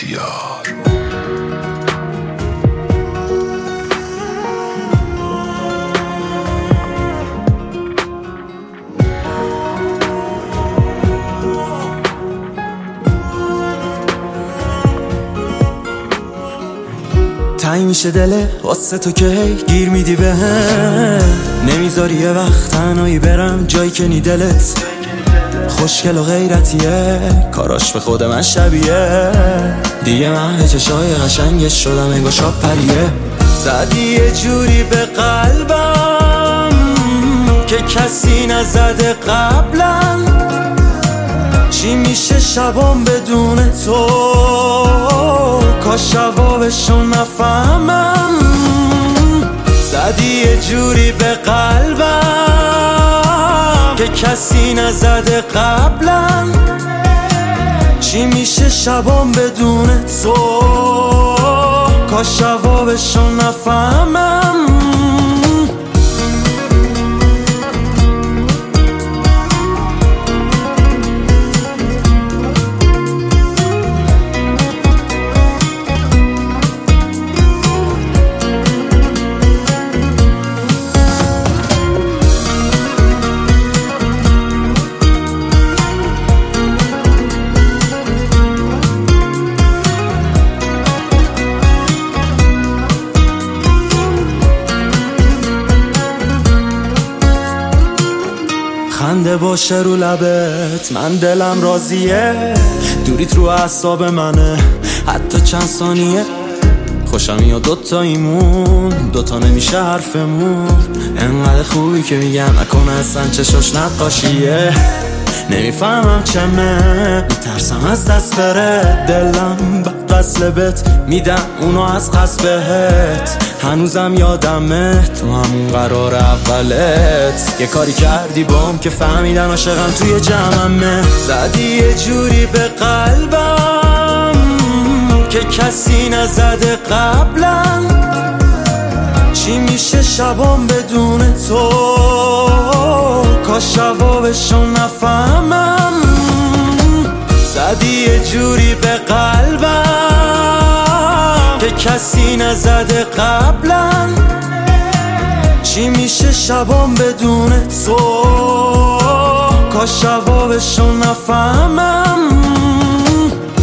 اختیار. تنگ میشه دله واسه تو که هی گیر میدی به هم، نمیذاری یه وقت تنهایی برم جایی که نی دلت خوشگل و غیرتیه، کاراش به خود من شبیه، دیگه من چشای قشنگش شدم انگار شاب پریه. زدی یه جوری به قلبم که کسی نزده قبلا، چی میشه شبام بدون تو، کاش جوابشو نفهمم. زدی یه جوری به قلبم که کسی نزده قبلا، چی میشه شبام بدون تو، کاش جوابشو نفهمم. خنده باشه رو لبت من دلم راضیه، دوریت رو اعصاب منه حتی چند ثانیه، خوشم میاد دوتاییمون دوتا نمیشه حرفمون، انقدر خوبی که میگم نکنه اصلا چشاش نقاشیه. نمیفهمم چمه میترسم از دست بره دلم به قصلبت، میدم اونو از قصد بهت، هنوزم یادمه تو همون قرار اولت، یه کاری کردی بام که فهمیدن عاشقم توی جمعمه. زدی یه جوری به قلبم که کسی نزده قبلا، چی میشه شبام بدون تو، کاش جوابشو نفهمم. زدی یه جوری به قلبم که کسی نزده قبلا، چی میشه شبام بدون تو، کاش جوابشو نفهمم.